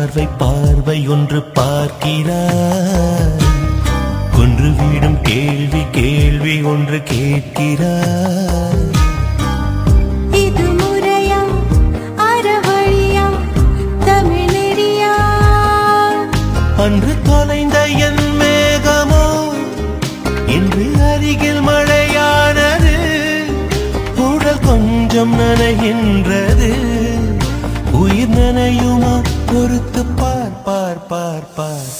பார்வை பார்வை ஒன்று பார்க்கிறார், கொன்று விடும் கேள்வி கேள்வி ஒன்று கேட்கிறார். இது முறையா அறவழியா தமிழறியா? அன்று தொலைந்த என் மேகமோ இன்று அருகில் மழையானது, உடல் கொஞ்சம் நனைகின்றது, உயிர் நனையுமா பொறுத்து பார் பார் பார் பார்.